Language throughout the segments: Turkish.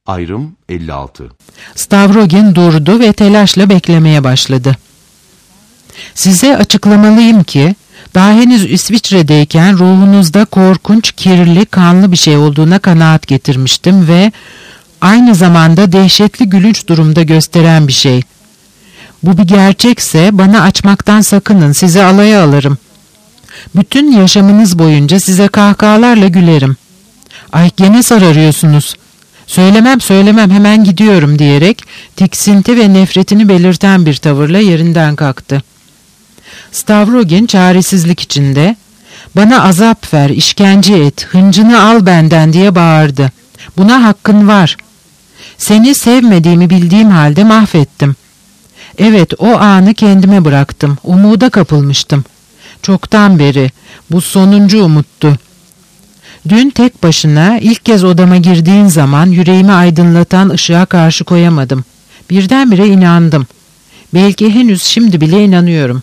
Ayrım 56. Stavrogin durdu ve telaşla beklemeye başladı. Size açıklamalıyım ki, daha henüz İsviçre'deyken ruhunuzda korkunç, kirli, kanlı bir şey olduğuna kanaat getirmiştim ve aynı zamanda dehşetli gülünç durumda gösteren bir şey. Bu bir gerçekse bana açmaktan sakının, sizi alaya alırım. Bütün yaşamınız boyunca size kahkahalarla gülerim. Ay gene sararıyorsunuz. Söylemem hemen gidiyorum diyerek tiksinti ve nefretini belirten bir tavırla yerinden kalktı. Stavrogin çaresizlik içinde bana azap ver, işkence et, hıncını al benden diye bağırdı. Buna hakkın var. Seni sevmediğimi bildiğim halde mahvettim. Evet, o anı kendime bıraktım. Umuda kapılmıştım. Çoktan beri. Bu sonuncu umuttu. Dün tek başına ilk kez odama girdiğin zaman yüreğimi aydınlatan ışığa karşı koyamadım. Birdenbire inandım. Belki henüz şimdi bile inanıyorum.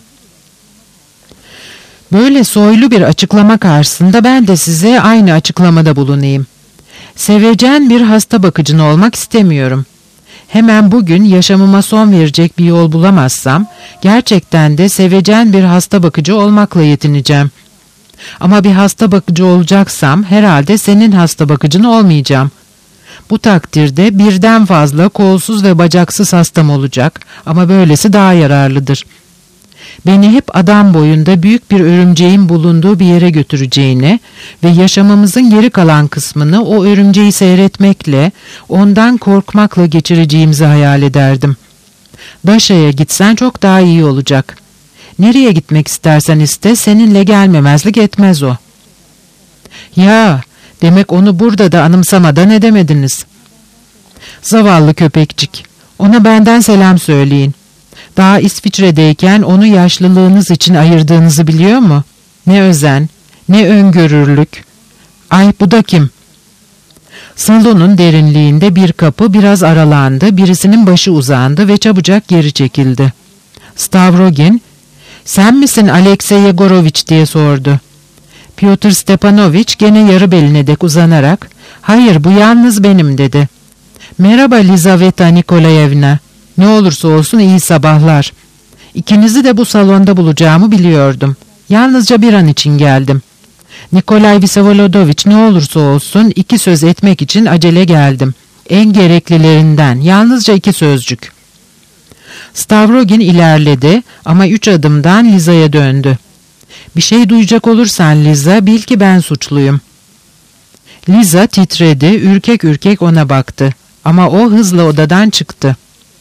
Böyle soylu bir açıklama karşısında ben de size aynı açıklamada bulunayım. Sevecen bir hasta bakıcın olmak istemiyorum. Hemen bugün yaşamıma son verecek bir yol bulamazsam, gerçekten de sevecen bir hasta bakıcı olmakla yetineceğim. Ama bir hasta bakıcı olacaksam, herhalde senin hasta bakıcın olmayacağım. Bu takdirde birden fazla kolsuz ve bacaksız hastam olacak ama böylesi daha yararlıdır. Beni hep adam boyunda büyük bir örümceğin bulunduğu bir yere götüreceğini ve yaşamımızın geri kalan kısmını o örümceği seyretmekle, ondan korkmakla geçireceğimizi hayal ederdim. Daşa'ya gitsen çok daha iyi olacak. Nereye gitmek istersen iste, seninle gelmemezlik etmez o. Ya, demek onu burada da anımsamadan edemediniz. Zavallı köpekçik, ona benden selam söyleyin. Daha İsviçre'deyken onu yaşlılığınız için ayırdığınızı biliyor mu? Ne özen, ne öngörürlük. Ay bu da kim? Salonun derinliğinde bir kapı biraz aralandı, birisinin başı uzandı ve çabucak geri çekildi. Stavrogin, "Sen misin Alexey Yegoroviç?" diye sordu. Pyotr Stepanoviç gene yarı beline dek uzanarak, "Hayır, bu yalnız benim." dedi. "Merhaba Lizaveta Nikolayevna. Ne olursa olsun iyi sabahlar. İkinizi de bu salonda bulacağımı biliyordum. Yalnızca bir an için geldim. Nikolay Vsevolodovich, ne olursa olsun 2 söz etmek için acele geldim. En gereklilerinden, yalnızca 2 sözcük." Stavrogin ilerledi ama 3 adımdan Liza'ya döndü. "Bir şey duyacak olursan Liza, bil ki ben suçluyum." Liza titredi, ürkek ürkek ona baktı. Ama o hızla odadan çıktı.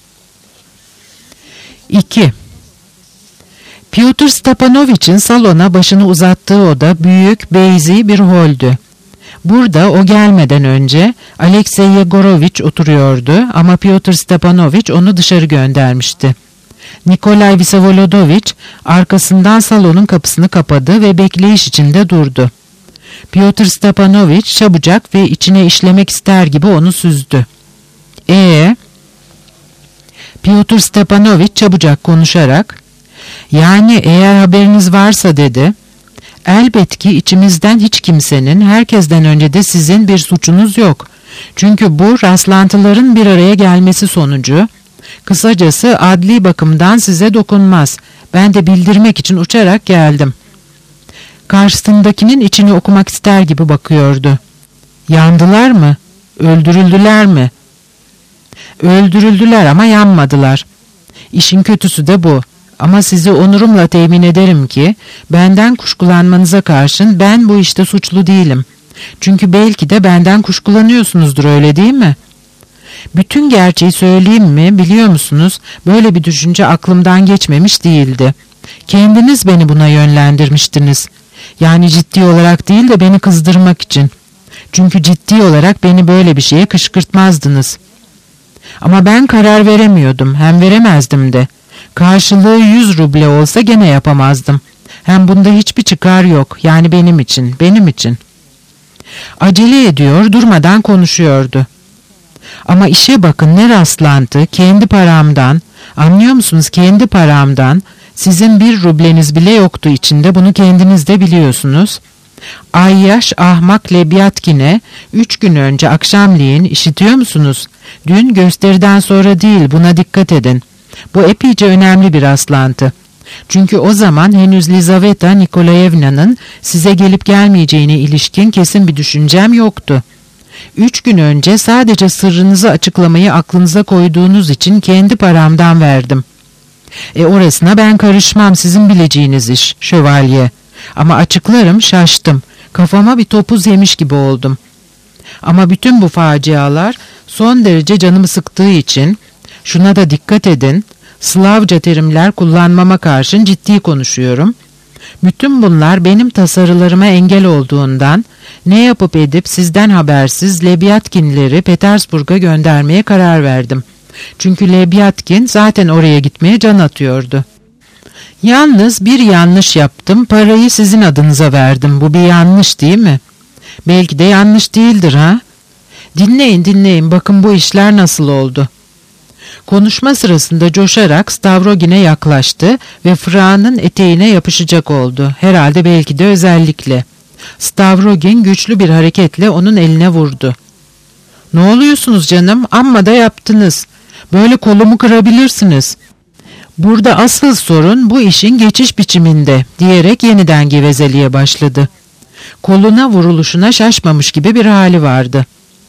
2. Pyotr Stepanoviç'in salona başını uzattığı oda büyük, beyzi bir holdü. Burada o gelmeden önce Alexey Yegoroviç oturuyordu ama Pyotr Stepanoviç onu dışarı göndermişti. Nikolay Vsevolodovich arkasından salonun kapısını kapadı ve bekleyiş içinde durdu. Pyotr Stepanoviç çabucak ve içine işlemek ister gibi onu süzdü. Pyotr Stepanoviç çabucak konuşarak, "Yani eğer haberiniz varsa," dedi. "Elbet ki içimizden hiç kimsenin, herkesten önce de sizin bir suçunuz yok. Çünkü bu rastlantıların bir araya gelmesi sonucu. Kısacası adli bakımdan size dokunmaz. Ben de bildirmek için uçarak geldim." Karşısındakinin içini okumak ister gibi bakıyordu. "Yandılar mı? Öldürüldüler mi?" "Öldürüldüler ama yanmadılar. İşin kötüsü de bu. Ama sizi onurumla temin ederim ki benden kuşkulanmanıza karşın ben bu işte suçlu değilim. Çünkü belki de benden kuşkulanıyorsunuzdur, öyle değil mi? Bütün gerçeği söyleyeyim mi, biliyor musunuz, böyle bir düşünce aklımdan geçmemiş değildi. Kendiniz beni buna yönlendirmiştiniz. Yani ciddi olarak değil de beni kızdırmak için. Çünkü ciddi olarak beni böyle bir şeye kışkırtmazdınız. Ama ben karar veremiyordum, hem veremezdim de. Karşılığı 100 ruble olsa gene yapamazdım. Hem bunda hiçbir çıkar yok, yani benim için. Acele ediyor, durmadan konuşuyordu. Ama işe bakın, ne rastlantı, kendi paramdan, anlıyor musunuz, kendi paramdan, sizin 1 rubleniz bile yoktu içinde, bunu kendiniz de biliyorsunuz. Ayyaş ahmak Lebyatkin'e 3 gün önce akşamleyin, işitiyor musunuz? Dün gösteriden sonra değil, buna dikkat edin. Bu epeyce önemli bir rastlantı. Çünkü o zaman henüz Lizaveta Nikolayevna'nın size gelip gelmeyeceğine ilişkin kesin bir düşüncem yoktu. 3 gün önce sadece sırrınızı açıklamayı aklınıza koyduğunuz için kendi paramdan verdim. Orasına ben karışmam, sizin bileceğiniz iş, şövalye. Ama açıklarım, şaştım. Kafama bir topuz yemiş gibi oldum. Ama bütün bu facialar son derece canımı sıktığı için, şuna da dikkat edin, Slavca terimler kullanmama karşın ciddi konuşuyorum. Bütün bunlar benim tasarılarıma engel olduğundan, ne yapıp edip sizden habersiz Lebyatkinleri Petersburg'a göndermeye karar verdim. Çünkü Lebyatkin zaten oraya gitmeye can atıyordu. Yalnız bir yanlış yaptım, parayı sizin adınıza verdim. Bu bir yanlış değil mi? Belki de yanlış değildir ha? Dinleyin, bakın bu işler nasıl oldu. Konuşma sırasında coşarak Stavrogin'e yaklaştı ve fırağının eteğine yapışacak oldu. Herhalde belki de özellikle. Stavrogin güçlü bir hareketle onun eline vurdu. "Ne oluyorsunuz canım? Amma da yaptınız. Böyle kolumu kırabilirsiniz. Burada asıl sorun bu işin geçiş biçiminde," diyerek yeniden gevezeliğe başladı. Koluna vuruluşuna şaşmamış gibi bir hali vardı.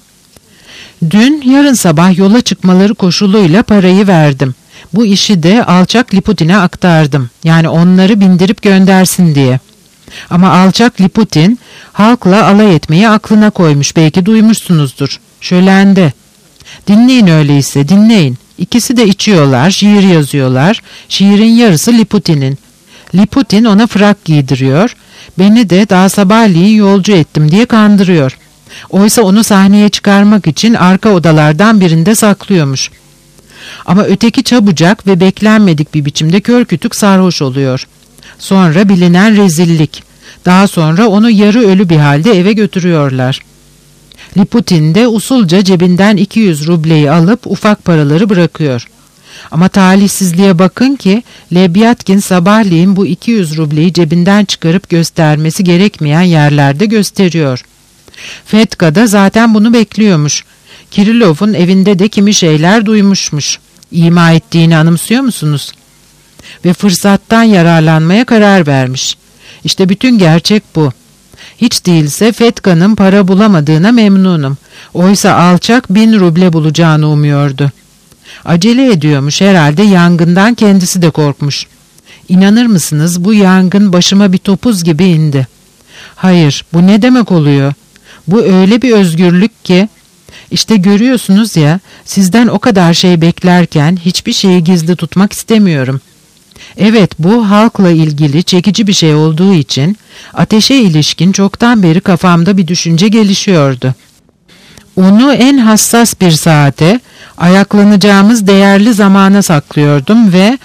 "Dün yarın sabah yola çıkmaları koşuluyla parayı verdim. Bu işi de alçak Liputin'e aktardım. Yani onları bindirip göndersin diye. Ama alçak Liputin halkla alay etmeyi aklına koymuş, belki duymuşsunuzdur. Şölende. Dinleyin öyleyse, dinleyin. İkisi de içiyorlar, şiir yazıyorlar. Şiirin yarısı Liputin'in. Liputin ona frak giydiriyor. Beni de daha sabahleyin yolcu ettim diye kandırıyor. Oysa onu sahneye çıkarmak için arka odalardan birinde saklıyormuş. Ama öteki çabucak ve beklenmedik bir biçimde kör kütük sarhoş oluyor. Sonra bilinen rezillik. Daha sonra onu yarı ölü bir halde eve götürüyorlar. Liputin de usulca cebinden 200 rubleyi alıp ufak paraları bırakıyor. Ama talihsizliğe bakın ki Lebyatkin sabahleyin bu 200 rubleyi cebinden çıkarıp göstermesi gerekmeyen yerlerde gösteriyor. Fetka da zaten bunu bekliyormuş. Kirilov'un evinde de kimi şeyler duymuşmuş. İma ettiğini anımsıyor musunuz? Ve fırsattan yararlanmaya karar vermiş. İşte bütün gerçek bu. Hiç değilse Fetka'nın para bulamadığına memnunum. Oysa alçak 1000 ruble bulacağını umuyordu. Acele ediyormuş, herhalde yangından kendisi de korkmuş. İnanır mısınız, bu yangın başıma bir topuz gibi indi. Hayır, bu ne demek oluyor? Bu öyle bir özgürlük ki, işte görüyorsunuz ya, sizden o kadar şey beklerken hiçbir şeyi gizli tutmak istemiyorum. Evet, bu halkla ilgili çekici bir şey olduğu için ateşe ilişkin çoktan beri kafamda bir düşünce gelişiyordu. Onu en hassas bir saate, ayaklanacağımız değerli zamana saklıyordum ve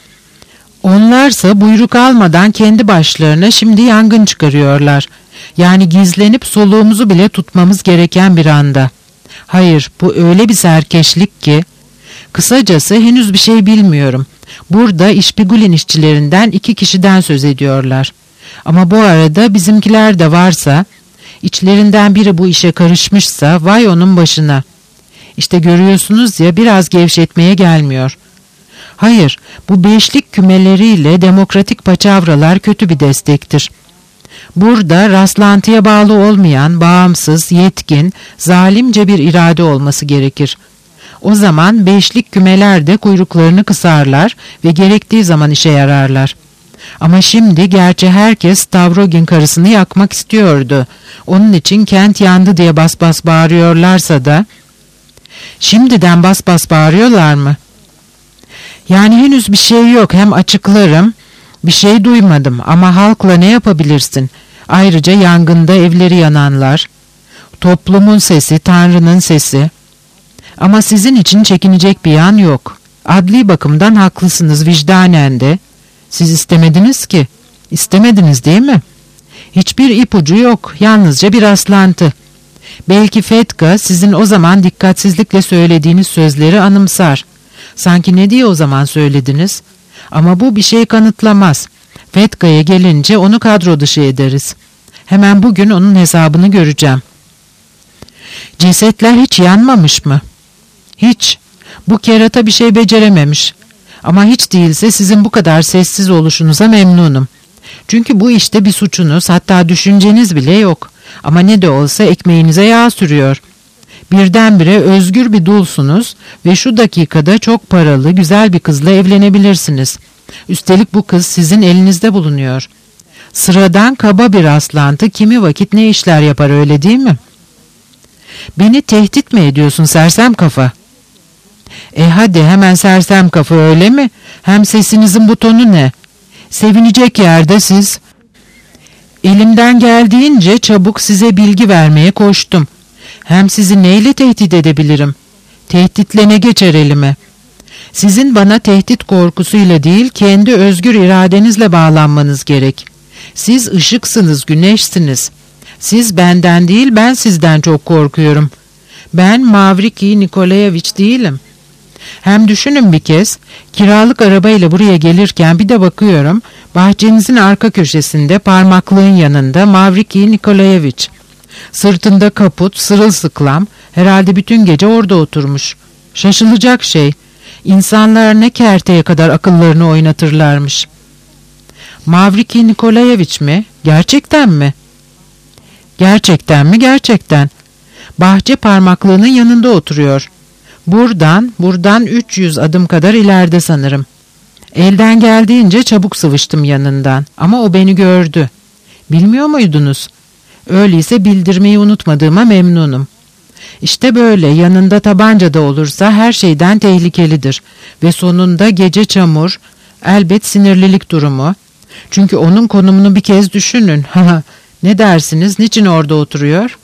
onlarsa buyruk almadan kendi başlarına şimdi yangın çıkarıyorlar. Yani gizlenip soluğumuzu bile tutmamız gereken bir anda. Hayır, bu öyle bir serkeşlik ki, kısacası henüz bir şey bilmiyorum. Burada İşbigulin işçilerinden 2 kişiden söz ediyorlar. Ama bu arada bizimkiler de varsa, içlerinden biri bu işe karışmışsa vay onun başına. İşte görüyorsunuz ya, biraz gevşetmeye gelmiyor. Hayır, bu beşlik kümeleriyle demokratik paçavralar kötü bir destektir. Burada rastlantıya bağlı olmayan, bağımsız, yetkin, zalimce bir irade olması gerekir. O zaman beşlik kümeler de kuyruklarını kısarlar ve gerektiği zaman işe yararlar. Ama şimdi gerçi herkes Stavrogin karısını yakmak istiyordu. Onun için kent yandı diye bas bas bağırıyorlarsa da, şimdiden bas bas bağırıyorlar mı? Yani henüz bir şey yok, hem açıklarım, bir şey duymadım ama halkla ne yapabilirsin? Ayrıca yangında evleri yananlar, toplumun sesi, Tanrı'nın sesi. Ama sizin için çekinecek bir yan yok. Adli bakımdan haklısınız, vicdanen de. Siz istemediniz ki. İstemediniz değil mi? Hiçbir ipucu yok, yalnızca bir rastlantı. Belki Fetka sizin o zaman dikkatsizlikle söylediğiniz sözleri anımsar. Sanki ne diye o zaman söylediniz? Ama bu bir şey kanıtlamaz. Fetka'ya gelince onu kadro dışı ederiz. Hemen bugün onun hesabını göreceğim. Cesetler hiç yanmamış mı? Hiç. Bu kerata bir şey becerememiş. Ama hiç değilse sizin bu kadar sessiz oluşunuza memnunum. Çünkü bu işte bir suçunuz, hatta düşünceniz bile yok. Ama ne de olsa ekmeğinize yağ sürüyor. Birdenbire özgür bir dulsunuz ve şu dakikada çok paralı, güzel bir kızla evlenebilirsiniz. Üstelik bu kız sizin elinizde bulunuyor. Sıradan kaba bir rastlantı kimi vakit ne işler yapar, öyle değil mi? Beni tehdit mi ediyorsun sersem kafa? Hadi hemen sersem kafa, öyle mi? Hem sesinizin bu tonu ne? Sevinecek yerde siz. Elimden geldiğince çabuk size bilgi vermeye koştum. Hem sizi neyle tehdit edebilirim? Tehditle ne geçer elime? Sizin bana tehdit korkusuyla değil, kendi özgür iradenizle bağlanmanız gerek. Siz ışıksınız, güneşsiniz. Siz benden değil, ben sizden çok korkuyorum. Ben Mavriki Nikolayeviç değilim. Hem düşünün bir kez, kiralık arabayla buraya gelirken bir de bakıyorum, bahçenizin arka köşesinde parmaklığın yanında Mavriki Nikolayeviç. Sırtında kaput, sırılsıklam, herhalde bütün gece orada oturmuş. Şaşılacak şey, insanlar ne kerteye kadar akıllarını oynatırlarmış. Mavriki Nikolayeviç mi? Gerçekten mi? Gerçekten mi? Gerçekten. Bahçe parmaklığının yanında oturuyor. Buradan 300 adım kadar ileride sanırım. Elden geldiğince çabuk sıvıştım yanından ama o beni gördü. Bilmiyor muydunuz? Öyleyse bildirmeyi unutmadığıma memnunum. İşte böyle yanında tabanca da olursa her şeyden tehlikelidir ve sonunda gece çamur, elbet sinirlilik durumu. Çünkü onun konumunu bir kez düşünün. Ne dersiniz? Niçin orada oturuyor?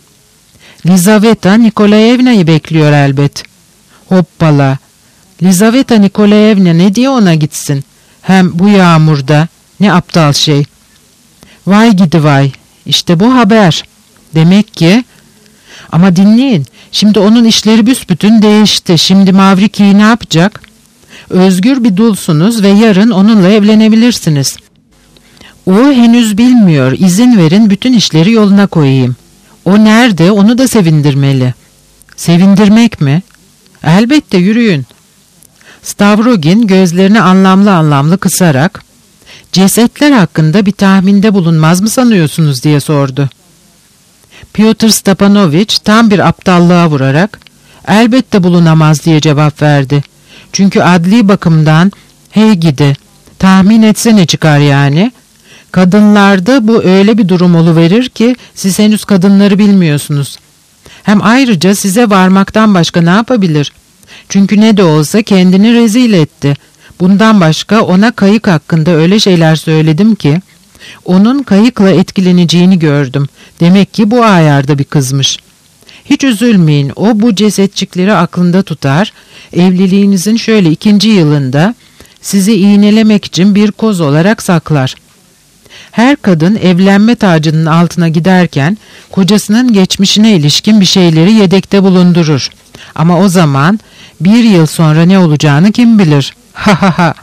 Lizaveta Nikolayevna'yı bekliyor elbet. Hoppala. Lizaveta Nikolayevna ne diye ona gitsin? Hem bu yağmurda. Ne aptal şey. Vay gidi vay. İşte bu haber. Demek ki... Ama dinleyin. Şimdi onun işleri büsbütün değişti. Şimdi Mavriki'yi ne yapacak? Özgür bir dulsunuz ve yarın onunla evlenebilirsiniz. O henüz bilmiyor. İzin verin bütün işleri yoluna koyayım. O nerede? Onu da sevindirmeli. Sevindirmek mi? Elbette, yürüyün. Stavrogin gözlerini anlamlı anlamlı kısarak, cesetler hakkında bir tahminde bulunmaz mı sanıyorsunuz diye sordu. Pyotr Stepanoviç tam bir aptallığa vurarak, elbette bulunamaz diye cevap verdi. Çünkü adli bakımdan, hey gidi, tahmin etse ne çıkar yani? Kadınlarda bu öyle bir durum oluverir ki siz henüz kadınları bilmiyorsunuz. Hem ayrıca size varmaktan başka ne yapabilir? Çünkü ne de olsa kendini rezil etti. Bundan başka ona kayık hakkında öyle şeyler söyledim ki, onun kayıkla etkileneceğini gördüm. Demek ki bu ayarda bir kızmış. Hiç üzülmeyin, o bu cesetçikleri aklında tutar, evliliğinizin şöyle 2. yılında sizi iğnelemek için bir koz olarak saklar. Her kadın evlenme tacının altına giderken kocasının geçmişine ilişkin bir şeyleri yedekte bulundurur. Ama o zaman 1 yıl sonra ne olacağını kim bilir? Ha ha ha.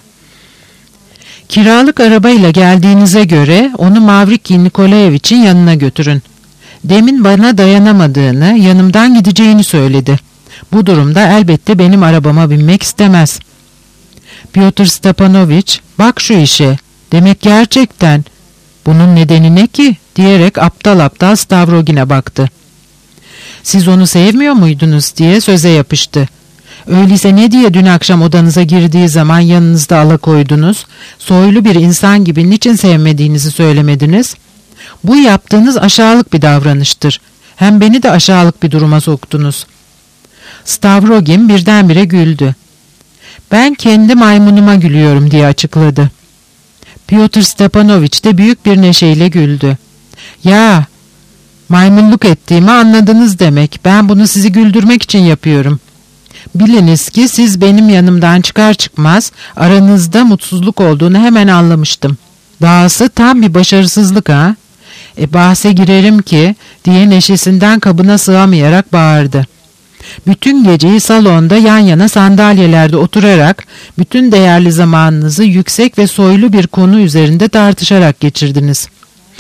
Kiralık arabayla geldiğinize göre onu Mavriki Nikolayeviç'in yanına götürün. Demin bana dayanamadığını, yanımdan gideceğini söyledi. Bu durumda elbette benim arabama binmek istemez. Pyotr Stepanoviç, bak şu işe. Demek gerçekten. Bunun nedeni ne ki? Diyerek aptal aptal Stavrogin'e baktı. Siz onu sevmiyor muydunuz diye söze yapıştı. Öyleyse ne diye dün akşam odanıza girdiği zaman yanınızda alakoydunuz? Soylu bir insan gibi niçin sevmediğinizi söylemediniz? Bu yaptığınız aşağılık bir davranıştır. Hem beni de aşağılık bir duruma soktunuz. Stavrogin birdenbire güldü. Ben kendi maymunuma gülüyorum diye açıkladı. Pyotr Stepanoviç de büyük bir neşeyle güldü. Ya, maymunluk ettiğimi anladınız demek. Ben bunu sizi güldürmek için yapıyorum. Biliniz ki siz benim yanımdan çıkar çıkmaz aranızda mutsuzluk olduğunu hemen anlamıştım. Dahası tam bir başarısızlık ha? Bahse girerim ki diye neşesinden kabına sığamayarak bağırdı. Bütün geceyi salonda yan yana sandalyelerde oturarak bütün değerli zamanınızı yüksek ve soylu bir konu üzerinde tartışarak geçirdiniz.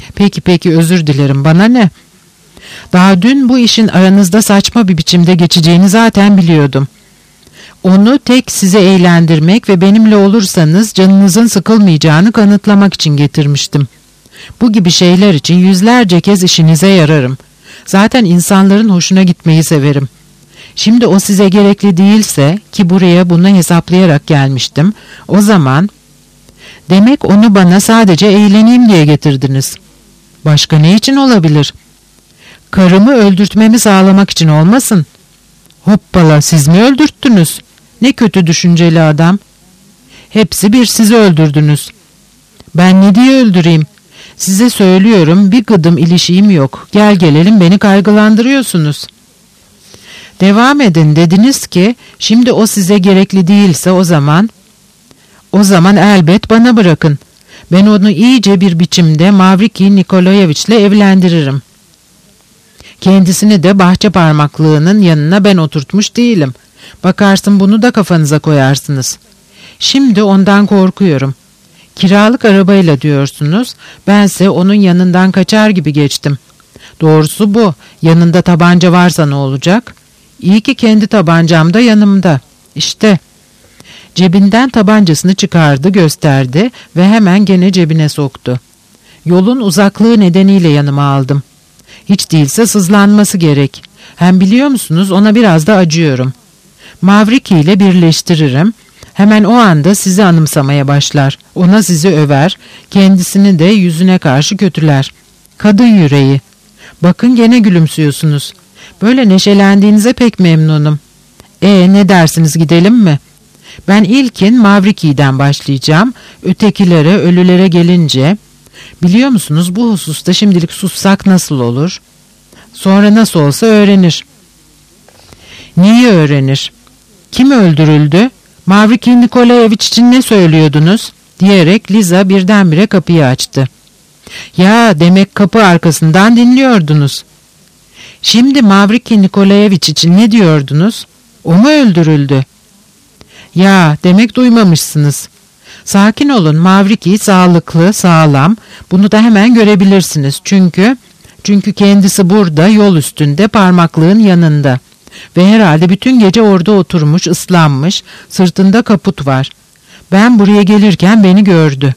Peki özür dilerim, bana ne? Daha dün bu işin aranızda saçma bir biçimde geçeceğini zaten biliyordum. Onu tek sizi eğlendirmek ve benimle olursanız canınızın sıkılmayacağını kanıtlamak için getirmiştim. Bu gibi şeyler için yüzlerce kez işinize yararım. Zaten insanların hoşuna gitmeyi severim. Şimdi o size gerekli değilse, ki buraya bunu hesaplayarak gelmiştim, o zaman... Demek onu bana sadece eğleneyim diye getirdiniz. Başka ne için olabilir? Karımı öldürtmemi sağlamak için olmasın? Hoppala, siz mi öldürttünüz? Ne kötü düşünceli adam. Hepsi bir, sizi öldürdünüz. Ben ne diye öldüreyim? Size söylüyorum, bir gıdım ilişiğim yok. Gel gelelim beni kaygılandırıyorsunuz. Devam edin, dediniz ki şimdi o size gerekli değilse o zaman elbet bana bırakın. Ben onu iyice bir biçimde Mavriki Nikolayeviç'le evlendiririm. Kendisini de bahçe parmaklığının yanına ben oturtmuş değilim. Bakarsın bunu da kafanıza koyarsınız. Şimdi ondan korkuyorum. Kiralık arabayla diyorsunuz, bense onun yanından kaçar gibi geçtim. Doğrusu bu, yanında tabanca varsa ne olacak? İyi ki kendi tabancam da yanımda. İşte... Cebinden tabancasını çıkardı, gösterdi ve hemen gene cebine soktu. Yolun uzaklığı nedeniyle yanıma aldım. Hiç değilse sızlanması gerek. Hem biliyor musunuz, ona biraz da acıyorum. Mavriki ile birleştiririm. Hemen o anda sizi anımsamaya başlar. Ona sizi över, kendisini de yüzüne karşı kötüler. Kadın yüreği. Bakın gene gülümsüyorsunuz. Böyle neşelendiğinize pek memnunum. Ne dersiniz, gidelim mi? Ben ilkin Mavriki'den başlayacağım. Ötekilere, ölülere gelince... Biliyor musunuz, bu hususta şimdilik sussak nasıl olur? Sonra nasıl olsa öğrenir. Neyi öğrenir? Kim öldürüldü? Mavriki Nikolayeviç için ne söylüyordunuz? Diyerek Liza birdenbire kapıyı açtı. Ya, demek kapı arkasından dinliyordunuz. Şimdi Mavriki Nikolayeviç için ne diyordunuz? O mu öldürüldü? Ya, demek duymamışsınız. Sakin olun, Mavriki sağlıklı, sağlam. Bunu da hemen görebilirsiniz. Çünkü kendisi burada, yol üstünde, parmaklığın yanında. Ve herhalde bütün gece orada oturmuş, ıslanmış, sırtında kaput var. Ben buraya gelirken beni gördü.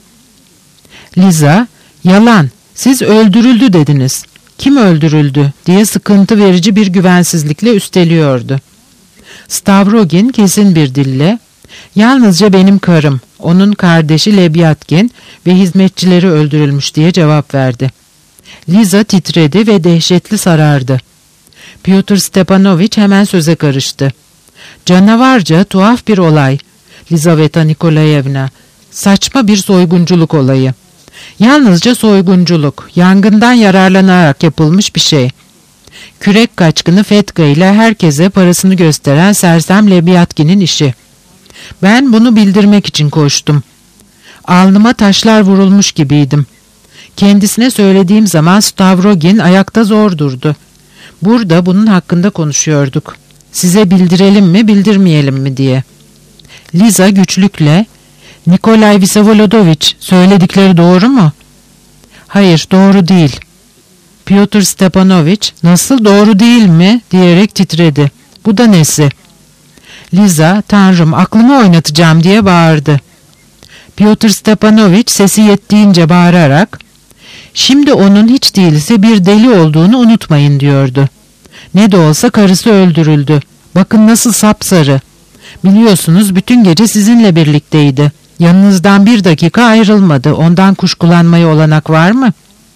Liza, yalan, siz öldürüldü dediniz. Kim öldürüldü diye sıkıntı verici bir güvensizlikle üsteliyordu. Stavrogin kesin bir dille, yalnızca benim karım, onun kardeşi Lebyatkin ve hizmetçileri öldürülmüş diye cevap verdi. Liza titredi ve dehşetli sarardı. Pyotr Stepanoviç hemen söze karıştı. Canavarca, tuhaf bir olay. Lizaveta Nikolayevna, saçma bir soygunculuk olayı. Yalnızca soygunculuk, yangından yararlanarak yapılmış bir şey. Kürek kaçkını Fetka ile herkese parasını gösteren sersem Lebyatkin'in işi. Ben bunu bildirmek için koştum. Alnıma taşlar vurulmuş gibiydim. Kendisine söylediğim zaman Stavrogin ayakta zor durdu. Burada bunun hakkında konuşuyorduk. Size bildirelim mi, bildirmeyelim mi diye. Liza güçlükle, Nikolay Vsevolodovich, söyledikleri doğru mu? Hayır, doğru değil. Pyotr Stepanoviç, nasıl doğru değil mi diyerek titredi. Bu da nesi? Liza, Tanrım, aklımı oynatacağım diye bağırdı. Pyotr Stepanoviç sesi yettiğince bağırarak, şimdi onun hiç değilse bir deli olduğunu unutmayın diyordu. Ne de olsa karısı öldürüldü. Bakın nasıl sapsarı. Biliyorsunuz bütün gece sizinle birlikteydi. Yanınızdan bir dakika ayrılmadı. Ondan kuşkulanmaya olanak var mı?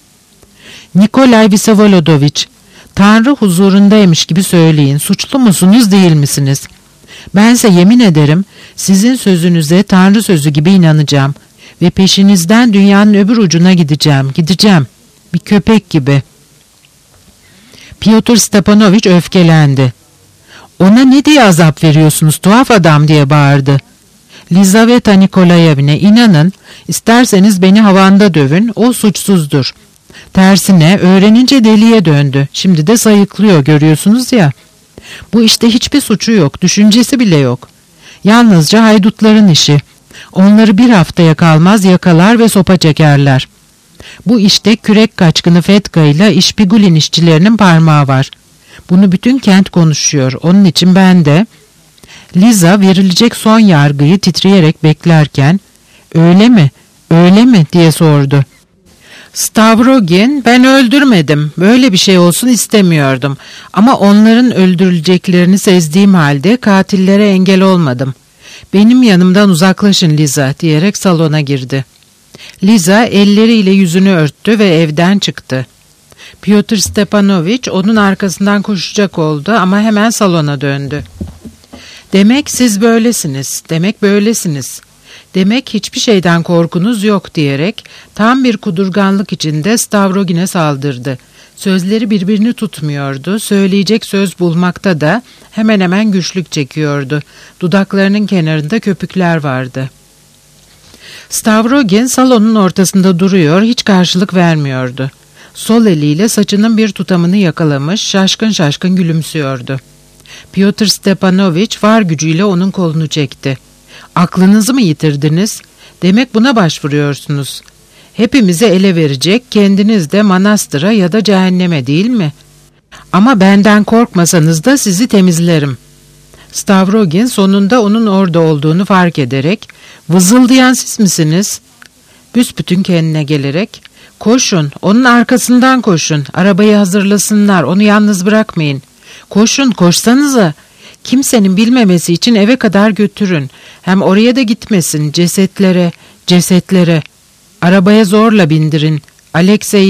Nikolay Vsevolodovich, Tanrı huzurundaymış gibi söyleyin. Suçlu musunuz, değil misiniz? Bense yemin ederim sizin sözünüze Tanrı sözü gibi inanacağım. Ve peşinizden dünyanın öbür ucuna gideceğim. Bir köpek gibi. Pyotr Stepanoviç öfkelendi. Ona ne diye azap veriyorsunuz tuhaf adam diye bağırdı. Lizaveta Nikolayevna, inanın, isterseniz beni havanda dövün, o suçsuzdur. Tersine öğrenince deliye döndü. Şimdi de sayıklıyor, görüyorsunuz ya. Bu işte hiçbir suçu yok, düşüncesi bile yok. Yalnızca haydutların işi. Onları bir haftaya kalmaz yakalar ve sopa çekerler. Bu işte kürek kaçkını Fedka ile İşpigulin işçilerinin parmağı var. Bunu bütün kent konuşuyor. Onun için ben de... Liza verilecek son yargıyı titreyerek beklerken "Öyle mi, öyle mi?" diye sordu. Stavrogin, "Ben öldürmedim. Böyle bir şey olsun istemiyordum. Ama onların öldürüleceklerini sezdiğim halde katillere engel olmadım. Benim yanımdan uzaklaşın Liza," diyerek salona girdi. Liza elleriyle yüzünü örttü ve evden çıktı. Pyotr Stepanovich onun arkasından koşacak oldu ama hemen salona döndü. "Demek siz böylesiniz, demek böylesiniz. Demek hiçbir şeyden korkunuz yok," diyerek tam bir kudurganlık içinde Stavrogin'e saldırdı. Sözleri birbirini tutmuyordu, söyleyecek söz bulmakta da hemen hemen güçlük çekiyordu. Dudaklarının kenarında köpükler vardı. Stavrogin salonun ortasında duruyor, hiç karşılık vermiyordu. Sol eliyle saçının bir tutamını yakalamış, şaşkın şaşkın gülümsüyordu. Pyotr Stepanovich var gücüyle onun kolunu çekti. "Aklınızı mı yitirdiniz? Demek buna başvuruyorsunuz. Hepimizi ele verecek, kendiniz de manastıra ya da cehenneme, değil mi? Ama benden korkmasanız da sizi temizlerim." Stavrogin sonunda onun orada olduğunu fark ederek "Vızıldayan siz misiniz?" Büsbütün kendine gelerek "Koşun, onun arkasından koşun, arabayı hazırlasınlar, onu yalnız bırakmayın. Koşun, koşsanıza. Kimsenin bilmemesi için eve kadar götürün. Hem oraya da gitmesin, cesetlere. Arabaya zorla bindirin. Aleksey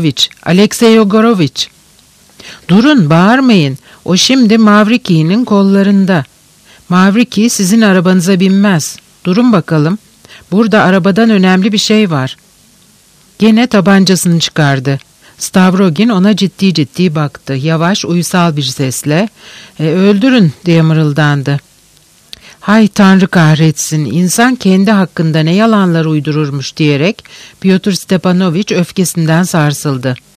Yegorovich. Durun, bağırmayın. O şimdi Mavriki'nin kollarında. Mavriki sizin arabanıza binmez. Durun bakalım. Burada arabadan önemli bir şey var." Gene tabancasını çıkardı. Stavrogin ona ciddi ciddi baktı. Yavaş, uysal bir sesle "Öldürün," diye mırıldandı. "Hay Tanrı kahretsin, insan kendi hakkında ne yalanlar uydururmuş," diyerek Pyotr Stepanovich öfkesinden sarsıldı.